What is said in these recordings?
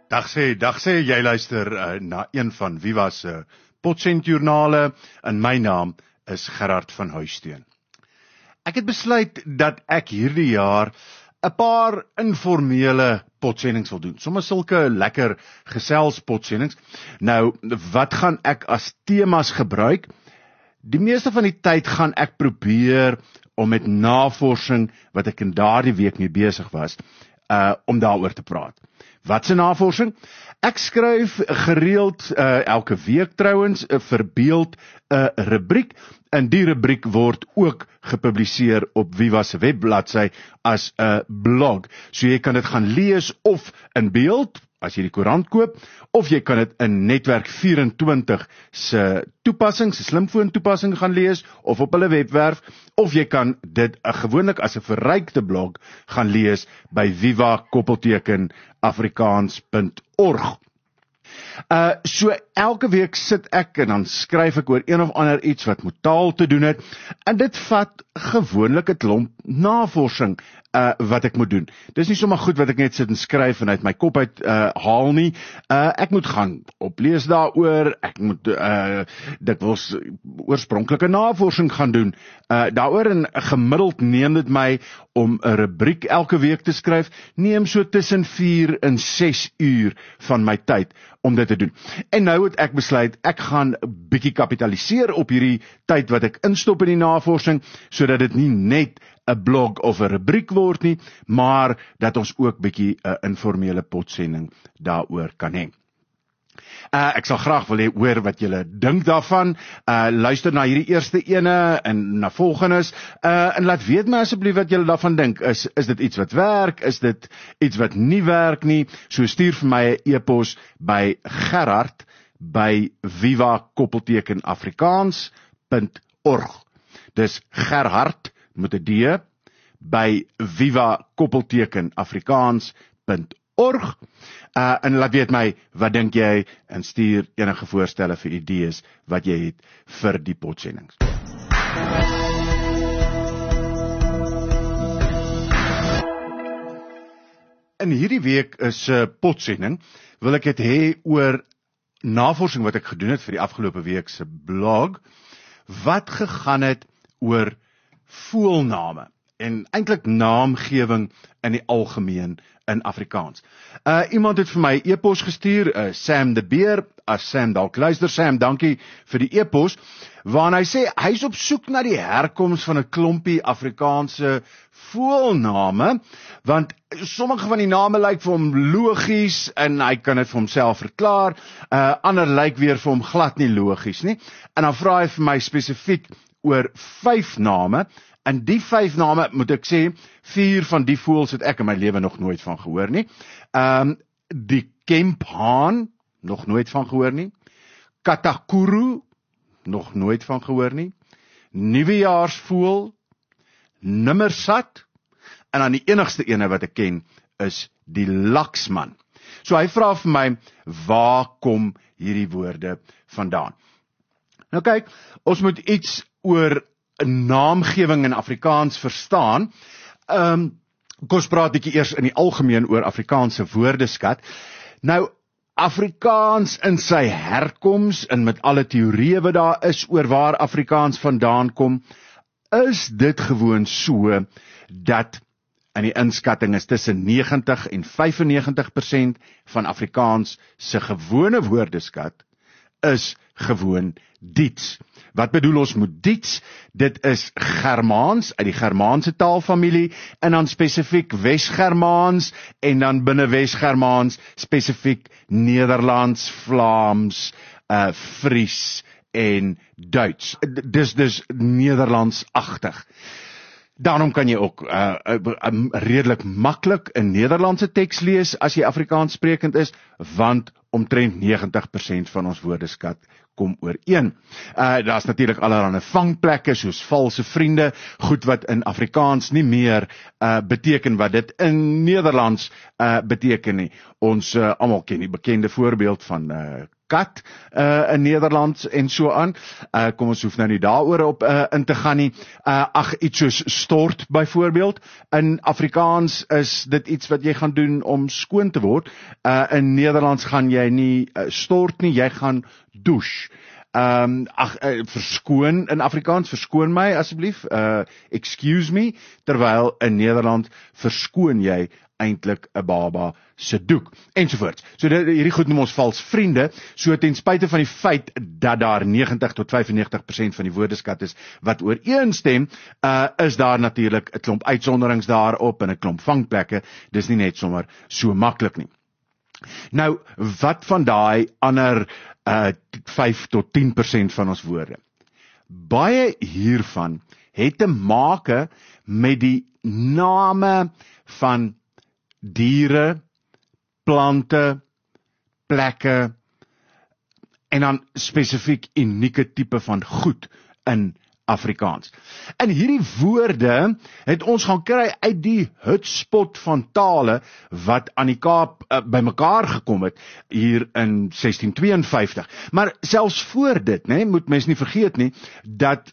Dag sê, jy luister na een van Viva se Potsendjoernale en my naam is Gerard van Huisteen. Ek het besluit dat ek hierdie jaar 'n paar informele potsendings wil doen. Sommige sulke lekker geselspotsendings. Nou, wat gaan ek as temas gebruik? Die meeste van die tyd gaan ek probeer om met navorsing wat ek in daardie week mee besig was, om daaroor te praat. Wat se navorsing? Ek skryf gereeld, elke week trouwens, verbeel 'n rubriek, en die rubriek word ook gepubliseer op Viva se webbladsy as 'n blog. So jy kan dit gaan lees of in beeld, as jy die koerant koop, of jy kan dit in Netwerk 24 se toepassing, se slimfoon toepassing gaan lees, of op hulle webwerf, of jy kan dit gewoonlik as 'n verrykte blog gaan lees by viva-afrikaans.org. So elke week sit ek en dan skryf ek oor een of ander iets wat met taal te doen het, en dit vat gewoonlik 'n klomp navorsing wat ek moet doen. Dis nie sommer goed wat ek net sit en skryf en uit my kop uit haal nie. Ek moet gaan oplees daaroor, ek moet dikwels oorspronklike navorsing gaan doen daaroor, en gemiddeld neem dit my om 'n rubriek elke week te skryf, neem so tussen 4 en 6 uur van my tyd om dit te doen. En nou het ek besluit, ek gaan 'n bietjie kapitaliseer op hierdie tyd wat ek instop in die navorsing, sodat dit nie net 'n blog of 'n rubriek word nie, maar dat ons ook bietjie 'n informele potsending daaroor kan hê. Ek sal graag wil hoor wat julle dink daarvan. Luister na hierdie eerste ene en na volgendes, en laat weet my asseblief wat julle daarvan dink. Is dit iets wat werk? Is dit iets wat nie werk nie? So stuur vir my 'n e-pos by gerhard@viva-afrikaans.org. Dis Gerhard met 'n D by viva-afrikaans.org. En laat weet my, wat dink jy, en stuur enige voorstelle vir idees wat jy het vir die potsendings. In hierdie week is potsending, wil ek dit hê oor navorsing wat ek gedoen het vir die afgelope week se blog, wat gegaan het oor voelname en eintlik naamgewing in die algemeen in Afrikaans. Iemand het vir my e-pos gestuur, Sam de Beer, as Sam dalk luister, Sam, dankie vir die e-pos, waarin hy sê, hy is op soek na die herkoms van 'n klompie Afrikaanse voelname, want sommige van die name lyk vir hom logies, en hy kan dit vir homself verklaar, ander lyk weer vir hom glad nie logies nie, en dan vra hy vir my spesifiek oor 5 name, en die 5 name, moet ek sê, 4 van die voëls het ek in my lewe nog nooit van gehoor nie. Die kemphaan, nog nooit van gehoor nie. Katakuru, nog nooit van gehoor nie. Nuwejaarsvoël, nimmersat, en dan die enigste ene wat ek ken, is die laksman. So hy vra vir my, waar kom hierdie woorde vandaan? Nou kyk, ons moet iets oor naamgewing in Afrikaans verstaan. Kom ons praat bietjie eers in die algemeen oor Afrikaanse woordeskat. Nou, Afrikaans in sy herkoms, en met alle teorieë wat daar is oor waar Afrikaans vandaan kom, is dit gewoon so, dat in die inskatting is tussen 90 en 95% van Afrikaans se gewone woordeskat is gewoon Diets. Wat bedoel ons met Diets? Dit is Germaans, uit die Germaanse taalfamilie, en dan spesifiek Wes-Germaans, en dan binne Wes-Germaans spesifiek Nederlands, Vlaams, Fries en Duits. Dis Nederlandsagtig. Daarom kan jy ook redelik maklik 'n Nederlandse teks lees as jy Afrikaans sprekend is, want omtrent 90% van ons woordeskat kom ooreen. Daar's natuurlik allerlei vangplekke soos valse vriende, goed wat in Afrikaans nie meer beteken wat dit in Nederlands beteken nie. Ons almal ken die bekende voorbeeld van kat in Nederlands en so aan. Kom ons hoef nou nie daaroor op in te gaan nie. Iets soos stort byvoorbeeld. In Afrikaans is dit iets wat jy gaan doen om skoon te word. In Nederlands gaan jy nie stort nie, jy gaan douche. Verskoon in Afrikaans, verskoon my asseblief, excuse me, terwyl in Nederland verskoon jy eintlik 'n baba se doek, ensovoorts. So hierdie goed noem ons vals vriende, so ten spyte van die feit dat daar 90 tot 95% van die woordeskat is wat ooreenstem, is daar natuurlik 'n klomp uitsonderings daarop en 'n klomp vangplekke, dis nie net sommer so maklik nie. Nou, wat van daai ander 5 tot 10% van ons woorde? Baie hiervan het te make met die name van diere, plante, plekke en dan spesifiek unieke tipe van goed in Afrikaans. En hierdie woorde het ons gaan kry uit die hutspot van tale wat aan die Kaap bymekaar gekom het hier in 1652. Maar selfs voor dit, moet mens nie vergeet nie, dat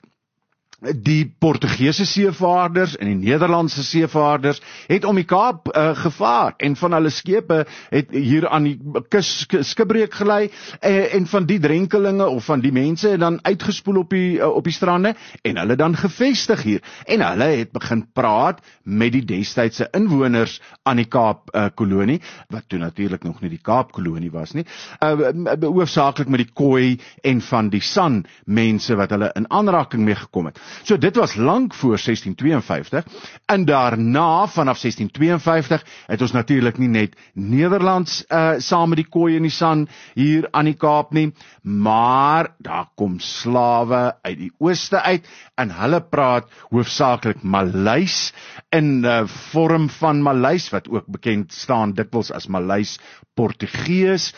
die Portugese seevaarders en die Nederlandse seevaarders het om die Kaap gevaar en van hulle skepe het hier aan die skipbreek gelei en van die drenkelinge of van die mense het dan uitgespoel op die strande en hulle dan gevestig hier en hulle het begin praat met die destydse inwoners aan die Kaap kolonie, wat toe natuurlik nog nie die Kaap kolonie was nie, hoofsaaklik met die Khoi en van die San mense wat hulle in aanraking mee gekom het. So dit was lank voor 1652 en daarna vanaf 1652 het ons natuurlik nie net Nederlands saam met die Khoi en die San hier aan die Kaap nie, maar daar kom slawe uit die ooste uit en hulle praat hoofsaaklik Maleis in vorm van Maleis wat ook bekend staan dikwels as Maleis Portugees.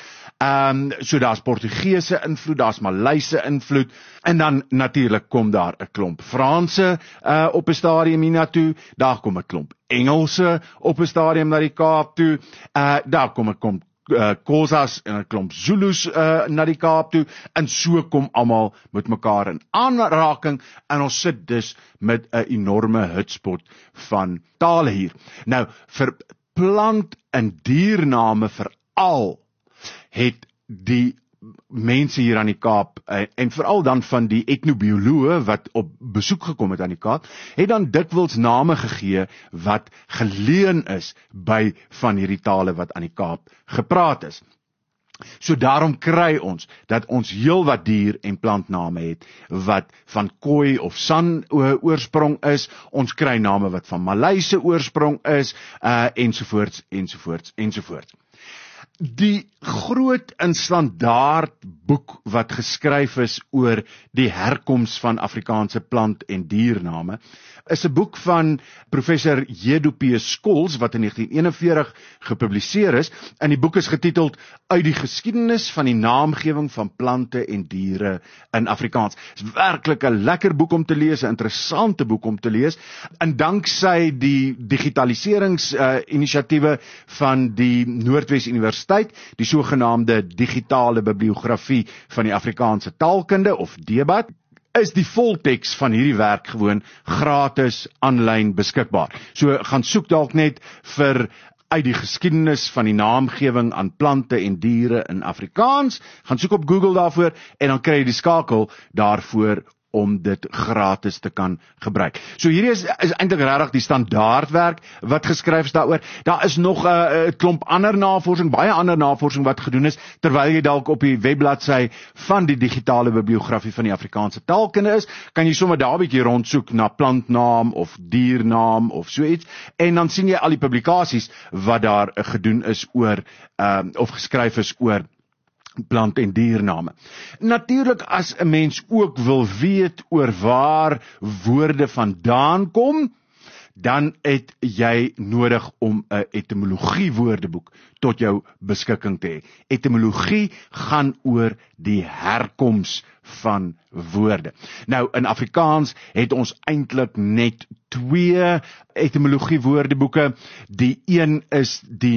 So daar's Portugese invloed, daar's Maleise invloed en dan natuurlik kom daar 'n klomp Franse op 'n stadium hiernatoe, daar kom 'n klomp Engelse op 'n stadium na die Kaap toe, daar kom 'n klomp Xhosas en 'n klomp Zulus na die Kaap toe en so kom almal met mekaar in aanraking en ons sit dus met 'n enorme hutspot van tale hier. Nou vir plant en diername veral het die mense hier aan die Kaap, en veral dan van die etnobioloë wat op besoek gekom het aan die Kaap, het dan dikwels name gegee wat geleen is by van hierdie tale wat aan die Kaap gepraat is. So daarom kry ons dat ons heel wat dier- en plantname het wat van Khoi of San oorsprong is, ons kry name wat van Maleise oorsprong is, ensovoorts, ensovoorts, ensovoorts. Die groot en standaard boek wat geskryf is oor die herkoms van Afrikaanse plant- en diername, is 'n boek van professor J.P. Scholes wat in 1941 gepubliseer is, en die boek is getiteld Uit die geskiedenis van die naamgewing van plante en diere in Afrikaans. Dit is werklik 'n lekker boek om te lees, 'n interessante boek om te lees, en danksy die digitaliseringsinisiatiewe van die Noordwes Universiteit, die sogenaamde digitale bibliografie van die Afrikaanse taalkunde of DBAT, is die volteks van hierdie werk gewoon gratis aanlyn beskikbaar. So gaan soek dalk net vir Uit die geskiedenis van die naamgewing aan plante en diere in Afrikaans, gaan soek op Google daarvoor en dan kry jy die skakel daarvoor om dit gratis te kan gebruik. So hierdie is eintlik regtig die standaardwerk wat geskryf is daaroor. Daar is nog 'n klomp ander navorsing, baie ander navorsing wat gedoen is, terwyl jy dalk op die webbladsy van die digitale bibliografie van die Afrikaanse taalkunde is, kan jy sommer daar 'n bietjie rondsoek na plantnaam of diernaam of so iets, en dan sien jy al die publikasies wat daar gedoen is oor, of geskryf is oor plant- en diername. Natuurlik as 'n mens ook wil weet oor waar woorde vandaan kom, dan het jy nodig om 'n etimologie woordeboek tot jou beskikking te hê. Etimologie gaan oor die herkoms van woorde. Nou, in Afrikaans het ons eintlik net 2 etimologie woordeboeke. Die een is die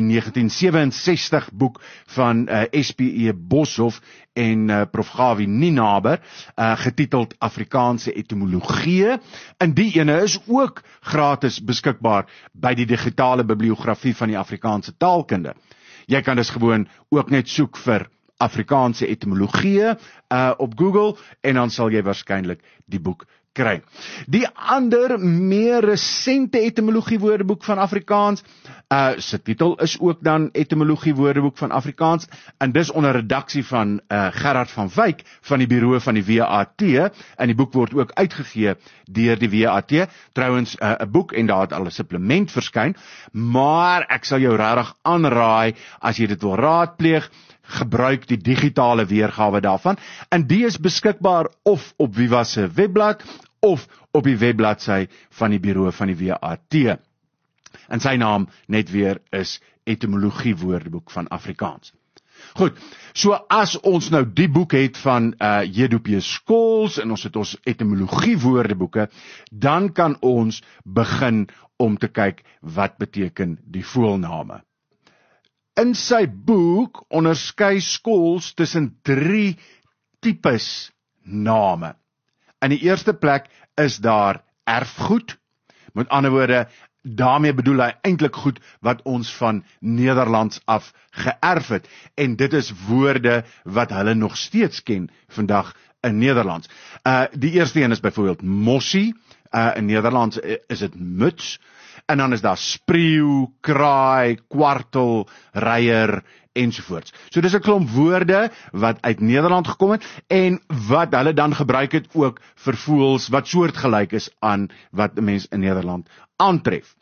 1967 boek van S.P.E. Boshoff en Prof. Gawie Nienaber, getiteld Afrikaanse etimologie. En die ene is ook gratis beskikbaar by die digitale bibliografie van die Afrikaanse taalkunde. Jy kan dus gewoon ook net soek vir Afrikaanse etimologie op Google en dan sal jy waarskynlik die boek kry. Die ander, meer resente etimologie woordeboek van Afrikaans, sy titel is ook dan etimologie woordeboek van Afrikaans, en dis onder redaksie van Gerard van Wyk van die bureau van die WAT, en die boek word ook uitgegee deur die WAT, trouwens 'n boek en daar het al 'n supplement verskyn, maar ek sal jou regtig aanraai, as jy dit wil raadpleeg, gebruik die digitale weergawe daarvan, en die is beskikbaar of op Viva se webblad, of op die webbladsy van die bureau van die WAT. En sy naam net weer is Etimologie Woordeboek van Afrikaans. Goed, so as ons nou die boek het van J.P. Scholes, en ons het ons etimologie woordeboeke, dan kan ons begin om te kyk wat beteken die voelname. In sy boek onderskei Scholes tussen 3 tipes name. In die eerste plek is daar erfgoed, met ander woorde, daarmee bedoel hy eintlik goed wat ons van Nederlands af geërf het, en dit is woorde wat hulle nog steeds ken vandag in Nederlands. Die eerste een is byvoorbeeld mossie, in Nederlands is dit muts, en dan is daar spreeu, kraai, kwartel, reier, ensovoorts. So dis 'n klomp woorde wat uit Nederland gekom het, en wat hulle dan gebruik het ook vir voëls wat soortgelyk is aan wat 'n mens in Nederland aantref.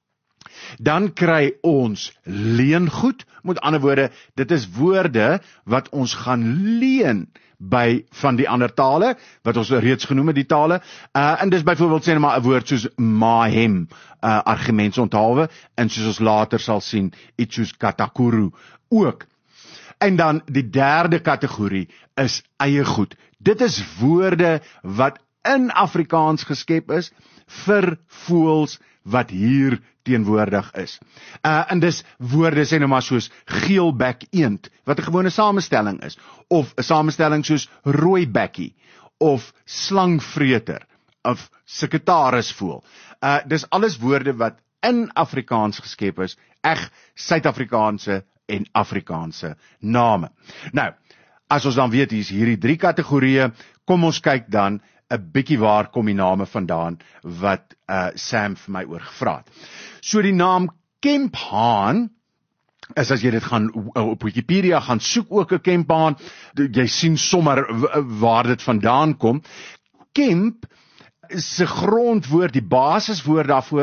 Dan kry ons leengoed, met ander woorde, dit is woorde wat ons gaan leen van die ander tale, wat ons reeds genoem het, die tale, en dis byvoorbeeld sê maar 'n woord soos mahem, argumentsonthalwe, en soos ons later sal sien, iets soos katakuru ook. En dan die derde kategorie is eie goed. Dit is woorde wat in Afrikaans geskep is vir voëls wat hier teenwoordig is. En dis woorde sê nou maar soos geelbek eend, wat 'n gewone samestelling is, of 'n samestelling soos rooibekkie, of slangvreter, of sekretarisvoël. Dis alles woorde wat in Afrikaans geskep is, Suid-Afrikaanse en Afrikaanse name. Nou, as ons dan weet, hier is hierdie 3 kategorieë, kom ons kyk dan 'n bietjie waar kom die name vandaan wat Sam vir my oor gevra het. So die naam Kemphaan, as jy dit gaan op Wikipedia gaan soek ook 'n Kemphaan, jy sien sommer waar dit vandaan kom. Kemp se grondwoord, die basiswoord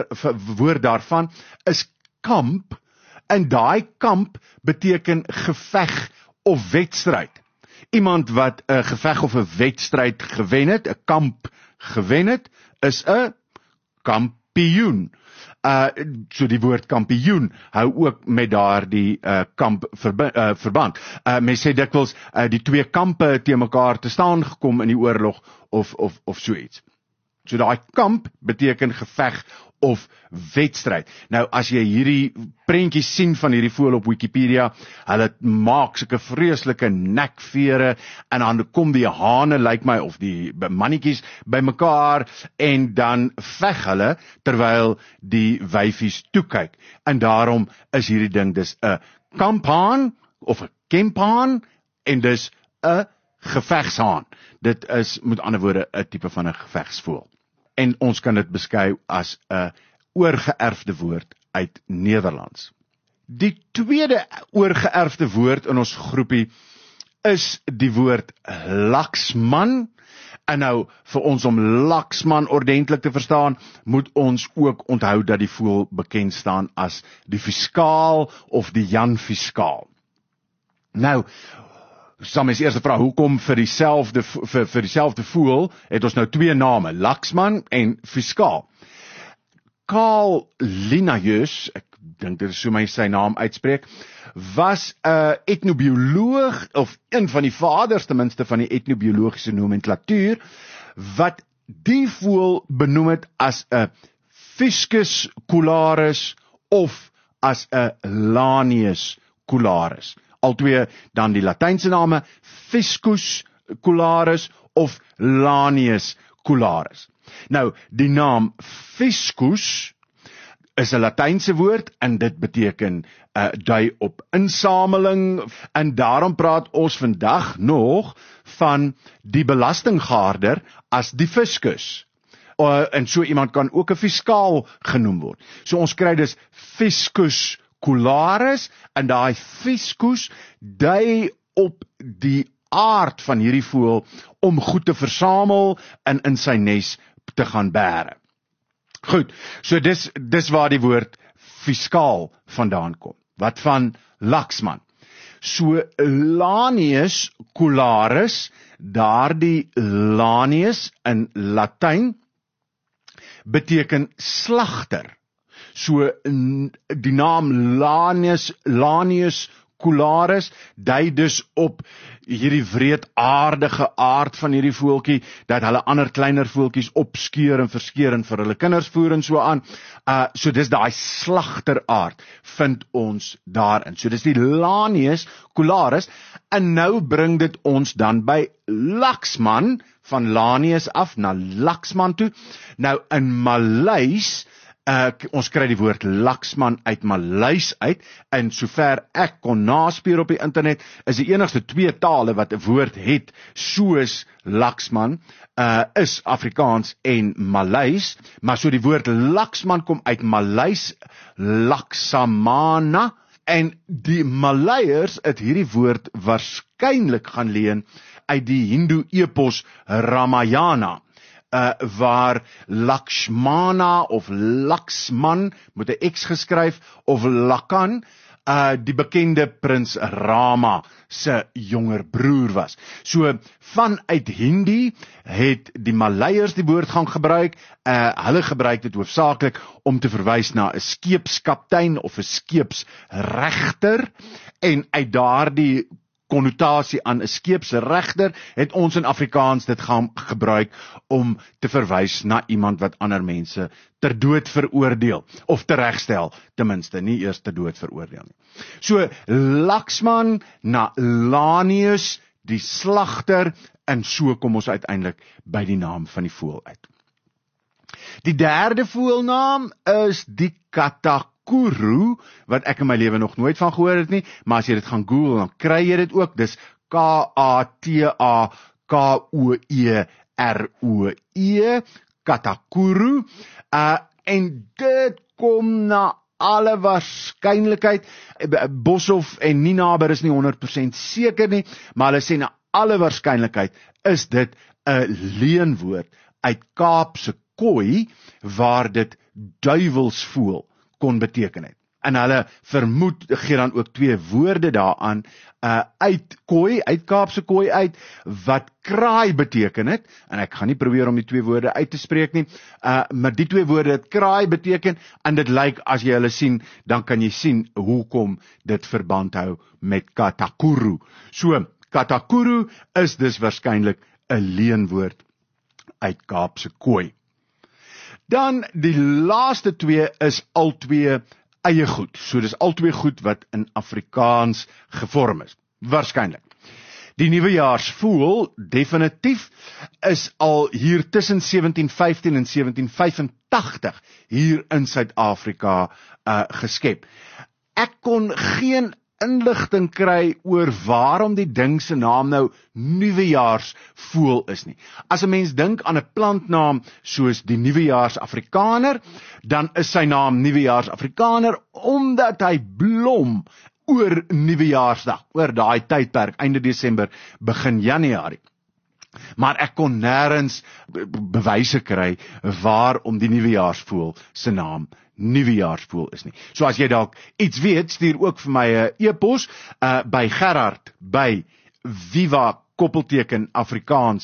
daarvan is kamp, en daai kamp beteken geveg of wedstryd. Iemand wat 'n geveg of 'n wedstryd gewen het, 'n kamp gewen het, is 'n kampioen. So die woord kampioen hou ook met daardie kamp verband. Mense sê dikwels die 2 kampe teen mekaar te staan gekom in die oorlog of so iets. So daai kamp beteken geveg of wedstryd. Nou as jy hierdie prentjies sien van hierdie voël op Wikipedia, hulle maak sulke vreeslike nekvere, en dan kom die hane, lyk my, of die mannetjies bymekaar, en dan veg hulle terwyl die wyfies toe kyk. En daarom is hierdie ding dis 'n kamphaan of 'n kemphaan, en dis 'n gevegshaan. Dit is met ander woorde 'n tipe van 'n gevegsvoël. En ons kan dit beskryf as 'n oorgeërfde woord uit Nederlands. Die tweede oorgeërfde woord in ons groepie is die woord laksman. En nou, vir ons om laksman ordentlik te verstaan, moet ons ook onthou dat die voël bekend staan as die fiskaal of die Jan Fiskaal. Nou, sal mens eers vra, hoekom vir dieselfde voël het ons nou 2 name, laksman en fiskaal? Carl Linnaeus, ek dink dit is so my sy naam uitspreek, was 'n etnobioloog, of een van die vaders ten minste van die etnobiologiese nomenklatuur, wat die voël benoem het as 'n Fiscus cularis of as 'n Lanius cularis. Altwee dan die Latynse name Fiscus cularis of Lanius cularis. Nou, die naam Fiscus is 'n Latynse woord en dit beteken dui op insameling, en daarom praat ons vandag nog van die belastinggaarder as die fiscus. En so iemand kan ook 'n fiskaal genoem word. So ons kry dus Fiscus cularis, en daai fiscus dui op die aard van hierdie voël om goed te versamel en in sy nes te gaan bære. Goed, so dis waar die woord fiskaal vandaan kom. Wat van Laxman? So Lanius cularis, daardie Lanius in Latyn beteken slagter. So die naam Lanius cularis dui dus op hierdie wreedaardige aard van hierdie voeltjie, dat hulle ander kleiner voeltjies opskeur en verskeur en vir hulle kinders voer en so aan. So dis daai slagteraard vind ons daarin. So dis die Lanius cularis, en nou bring dit ons dan by Laxman, van Lanius af na Laxman toe. Nou in Maleis, ons kry die woord Laxman uit Maleis uit, en sover ek kon naspeur op die internet, is die enigste 2 tale wat 'n woord het soos Laxman, is Afrikaans en Maleis, maar so die woord Laxman kom uit Maleis, Laksamana, en die Maleiers het hierdie woord waarskynlik gaan leen uit die Hindoe epos Ramayana, waar Lakshmana of Laxman met 'n X geskryf, of Lakan, die bekende prins Rama se jonger broer was. So vanuit Hindi het die Maleiers die woord gaan gebruik. Hulle gebruik dit hoofsaaklik om te verwys na 'n skeepskaptein of 'n skeepsregter, en uit daardie konnotasie aan 'n skeepsregter het ons in Afrikaans dit gaan gebruik om te verwys na iemand wat ander mense ter dood veroordeel, of teregstel, ten minste, nie eers ter dood veroordeel nie. So Laxman na Lanius, die slagter, en so kom ons uiteindelik by die naam van die voël uit. Die derde voëlnaam is die katakuru, wat ek in my lewe nog nooit van gehoor het nie, maar as jy dit gaan Google, dan kry jy dit ook. Dis K-A-T-A-K-O-E-R-O-E, katakuru, en dit kom na alle waarskynlikheid, Boshoff en Ninaber is nie 100% seker nie, maar hulle sê na alle waarskynlikheid is dit 'n leenwoord uit Kaapse Kooi, waar dit duiwelsvoël kon beteken het. En hulle vermoed, gee dan ook 2 woorde daaraan, uit Kooi, uit Kaapse Kooi uit, wat kraai beteken het, en ek gaan nie probeer om die 2 woorde uit te spreek nie, maar die 2 woorde het kraai beteken, en dit lyk, as jy hulle sien, dan kan jy sien hoekom dit verband hou met katakuru. So, katakuru is dus waarskynlik 'n leenwoord uit Kaapse Kooi. Dan die laaste 2 is albei eie goed. So dis albei goed wat in Afrikaans gevorm is. Waarskynlik. Die nuwejaarsvoël definitief is al hier tussen 1715 en 1785 hier in Suid-Afrika geskep. Ek kon geen inligting kry oor waarom die ding se naam nou nuwejaarsvoël is nie. As 'n mens dink aan 'n plantnaam soos die nuwejaarsafrikaner, dan is sy naam nuwejaarsafrikaner omdat hy blom oor nuwejaarsdag, oor daai tydperk, einde Desember, begin Januarie. Maar ek kon nêrens bewyse kry waarom die nuwejaarsvoël se naam nuwejaarsvoël is nie. So as jy dalk iets weet, stuur ook vir my 'n e-pos by Gerard by viva-afrikaans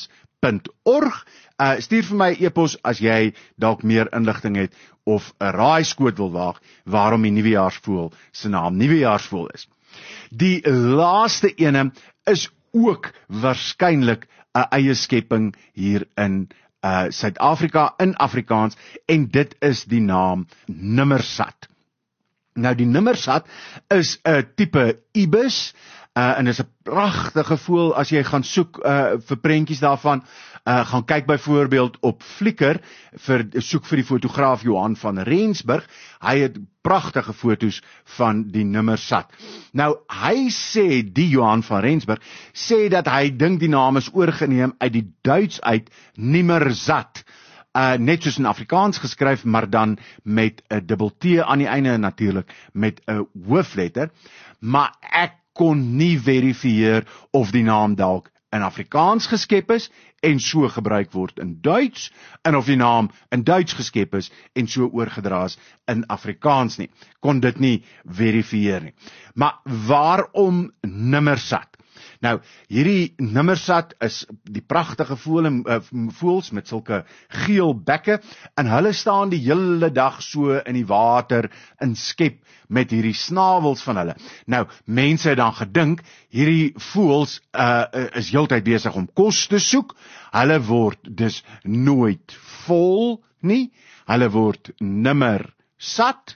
nuwejaarsvoel@rsg.org. Stuur vir my e-pos as jy dalk meer inligting het of 'n raaiskoot wil waag waarom die nuwejaarsvoel se naam nuwejaarsvoel is. Die laaste ene is ook waarskynlik 'n eie skepping hier in Suid-Afrika in Afrikaans, en dit is die naam Nimmersat. Nou die Nimmersat is 'n tipe ibis, en is 'n pragtige voël as jy gaan soek vir prentjies daarvan. Gaan kyk byvoorbeeld op Flickr soek vir die fotograaf Johan van Rensburg. Hy het pragtige foto's van die Nimmersat. Nou hy sê, die Johan van Rensburg sê dat hy dink die naam is oorgeneem uit die Duits uit Nimmersat. Net soos in Afrikaans geskryf, maar dan met 'n dubbel T aan die einde en natuurlik met 'n hoofletter. Maar ek kon nie verifieer of die naam dalk in Afrikaans geskep is en so gebruik word in Duits, en of die naam in Duits geskep is en so oorgedra is in Afrikaans nie. Kon dit nie verifieer nie. Maar waarom Nimmersat? Nou, hierdie Nimmersat is die pragtige voëls met sulke geel bekke, en hulle staan die hele dag so in die water en skep met hierdie snavels van hulle. Nou, mense het dan gedink, hierdie voëls is heeltyd besig om kos te soek. Hulle word dus nooit vol nie. Hulle word nimmer sat,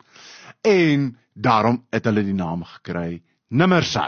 en daarom het hulle die naam gekry Nimmersat.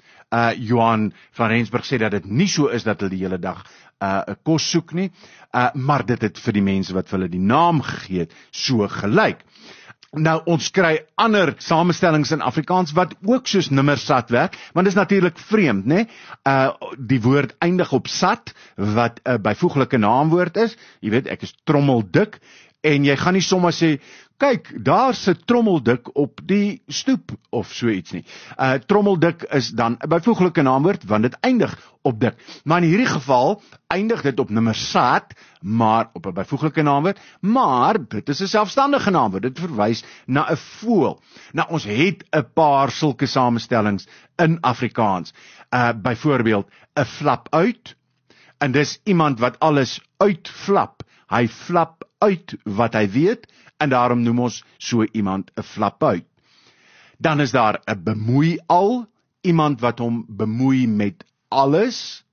Johan van Rensburg sê dat dit nie so is dat hulle die hele dag kos soek nie, maar dit het vir die mense wat vir hulle die naam gegee het, so gelyk. Nou, ons kry ander samestellings in Afrikaans wat ook soos Nimmersat werk, want dit is natuurlik vreemd, né? Die woord eindig op sat, wat 'n byvoeglike naamwoord is. Jy weet, ek is trommeldik, en jy gaan nie sommer sê, kyk, daar sit trommeldik op die stoep, of so iets nie. Trommeldik is dan 'n byvoeglike naamwoord, want dit eindig op dik. Maar in hierdie geval eindig dit op Nimmersat, maar op 'n byvoeglike naamwoord, maar dit is 'n selfstandige naamwoord. Dit verwys na 'n voël. Nou, ons het 'n paar sulke samestellings in Afrikaans. Byvoorbeeld, 'n flap uit, en dis iemand wat alles uitflap. Hy flap uit wat hy weet, en daarom noem ons so iemand 'n flap uit. Dan is daar 'n bemoeial, iemand wat hom bemoei met alles,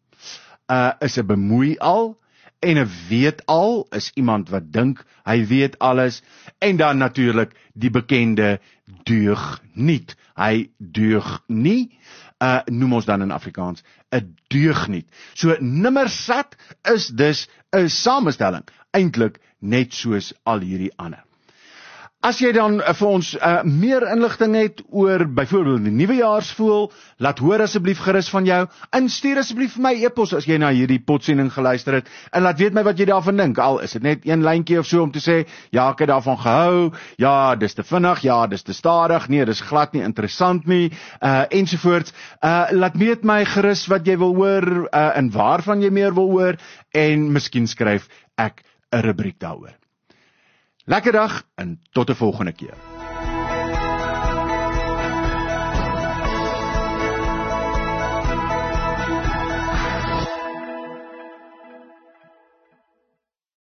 is 'n bemoeial, en 'n weetal is iemand wat dink hy weet alles, en dan natuurlik die bekende deugniet. Hy deug nie, noem ons dan in Afrikaans 'n deugniet. So Nimmersat is dus 'n samestelling, eintlik net soos al hierdie ander. As jy dan vir ons meer inligting het oor byvoorbeeld die nuwejaarsvoel, laat hoor asseblief gerus van jou, en stuur asseblief vir my e-pos as jy na hierdie potsending geluister het, en laat weet my wat jy daarvan dink. Al is dit net een lyntjie of so om te sê, ja, ek het daarvan gehou, ja, dis te vinnig, ja, dis te stadig, nee, dis glad nie interessant nie, ensovoorts. Laat weet my gerus wat jy wil hoor, en waarvan jy meer wil hoor, en miskien skryf ek 'n rubriek daaroor. Lekker dag en tot 'n volgende keer.